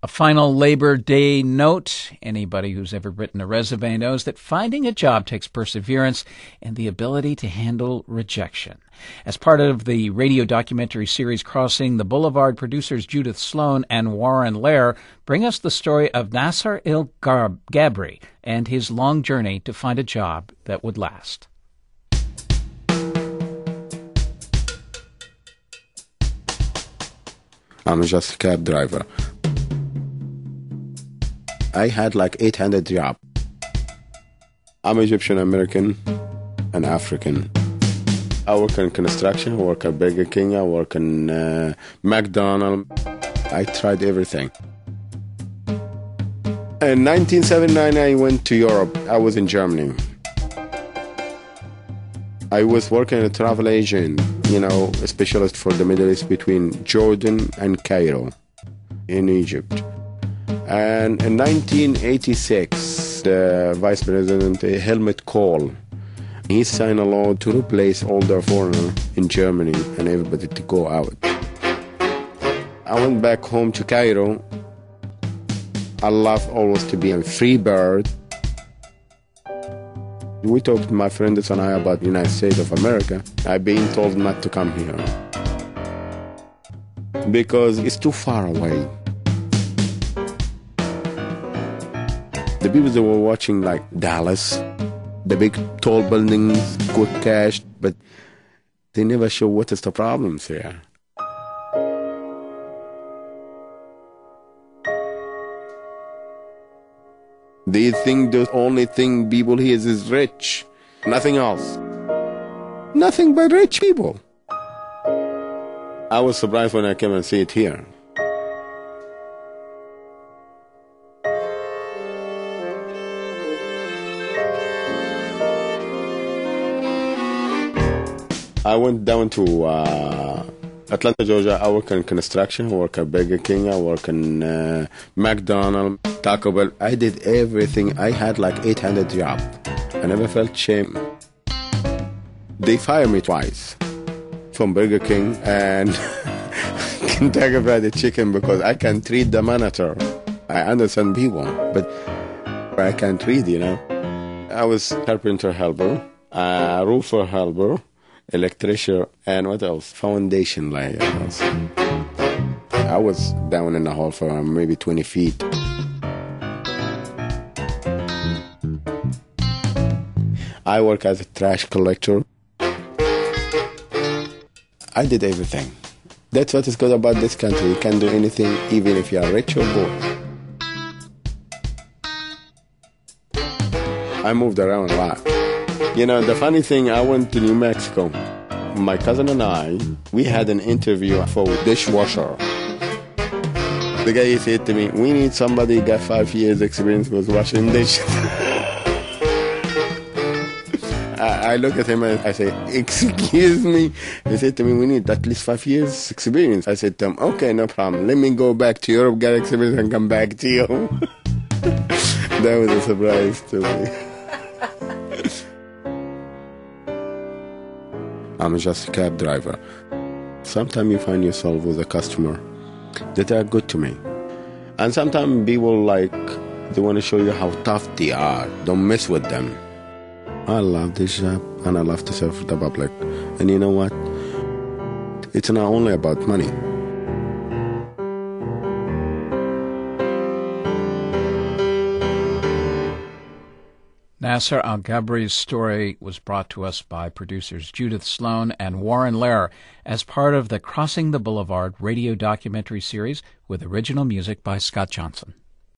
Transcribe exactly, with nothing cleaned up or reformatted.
A final Labor Day note. Anybody who's ever written a resume knows that finding a job takes perseverance and the ability to handle rejection. As part of the radio documentary series Crossing the Boulevard, producers Judith Sloan and Warren Lair bring us the story of Nasser El Gabri and his long journey to find a job that would last. I'm just a cab driver. I had like eight hundred jobs. I'm Egyptian American and African. I work in construction, I work at Burger King, I work in uh, McDonald's. I tried everything. In nineteen seventy-nine, I went to Europe. I was in Germany. I was working as a travel agent, you know, a specialist for the Middle East between Jordan and Cairo in Egypt. And in nineteen eighty-six, the Vice President Helmut Kohl, he signed a law to replace all the foreigners in Germany and everybody to go out. I went back home to Cairo. I love always to be a free bird. We talked, my friends and I, about the United States of America. I've been told not to come here because it's too far away. The people that were watching, like Dallas, the big tall buildings, quick cash, but they never show what is the problems here. They think the only thing people here is, is rich, nothing else. Nothing but rich people. I was surprised when I came and see it here. I went down to uh, Atlanta, Georgia. I work in construction, I work at Burger King, I work in uh, McDonald's, Taco Bell. I did everything. I had like eight hundred jobs. I never felt shame. They fired me twice from Burger King and Kentucky Fried Chicken because I can't treat the manager. I understand people, but I can't read, you know. I was carpenter helper, uh, roofer helper, electrician, and what else? Foundation layer. I was down in the hole for maybe twenty feet. I work as a trash collector. I did everything. That's what is good about this country. You can do anything, even if you are rich or poor. I moved around a lot. You know, the funny thing, I went to New Mexico. My cousin and I, we had an interview for dishwasher. The guy said to me, we need somebody who got five years experience with washing dishes. I, I look at him and I say, excuse me? He said to me, we need at least five years experience. I said to him, okay, no problem. Let me go back to Europe, get experience, and come back to you. That was a surprise to me. I'm just a cab driver. Sometimes you find yourself with a customer that are good to me. And sometimes people like, they want to show you how tough they are. Don't mess with them. I love this job and I love to serve the public. And you know what? It's not only about money. Nasser El Gabri's story was brought to us by producers Judith Sloan and Warren Lair as part of the Crossing the Boulevard radio documentary series with original music by Scott Johnson.